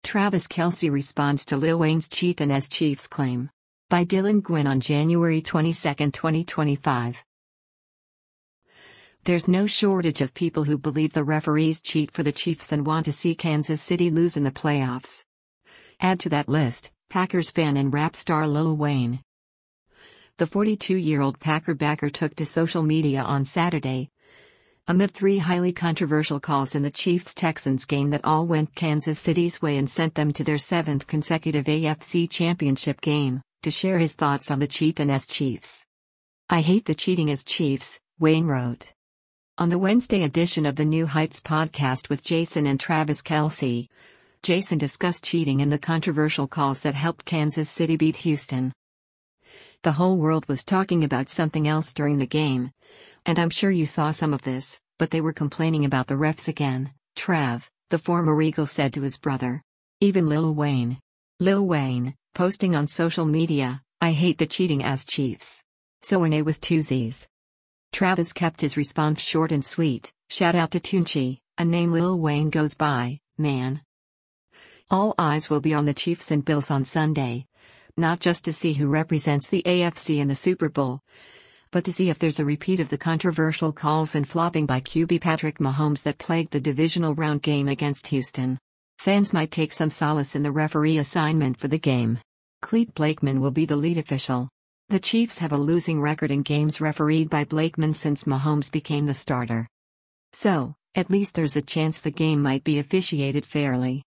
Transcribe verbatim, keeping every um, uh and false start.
Travis Kelce responds to Lil Wayne's cheat and as Chiefs claim. By Dylan Gwynn on January twenty-second, twenty twenty-five. There's no shortage of people who believe the referees cheat for the Chiefs and want to see Kansas City lose in the playoffs. Add to that list, Packers fan and rap star Lil Wayne. The forty-two-year-old Packer backer took to social media on Saturday, amid three highly controversial calls in the Chiefs-Texans game that all went Kansas City's way and sent them to their seventh consecutive A F C Championship game, to share his thoughts on the cheat and as Chiefs. "I hate the cheating as Chiefs," Wayne wrote. On the Wednesday edition of the New Heights podcast with Jason and Travis Kelce, Jason discussed cheating and the controversial calls that helped Kansas City beat Houston. "The whole world was talking about something else during the game, and I'm sure you saw some of this, but they were complaining about the refs again," Trav, the former Eagle, said to his brother. Even Lil Wayne. Lil Wayne, posting on social media, "I hate the cheating as Chiefs. So an A with two Z's." Travis kept his response short and sweet. "Shout out to Tunchi, a name Lil Wayne goes by, man. All eyes will be on the Chiefs and Bills on Sunday. Not just to see who represents the A F C in the Super Bowl, but to see if there's a repeat of the controversial calls and flopping by Q B Patrick Mahomes that plagued the divisional round game against Houston. Fans might take some solace in the referee assignment for the game. Clete Blakeman will be the lead official. The Chiefs have a losing record in games refereed by Blakeman since Mahomes became the starter. So, at least there's a chance the game might be officiated fairly."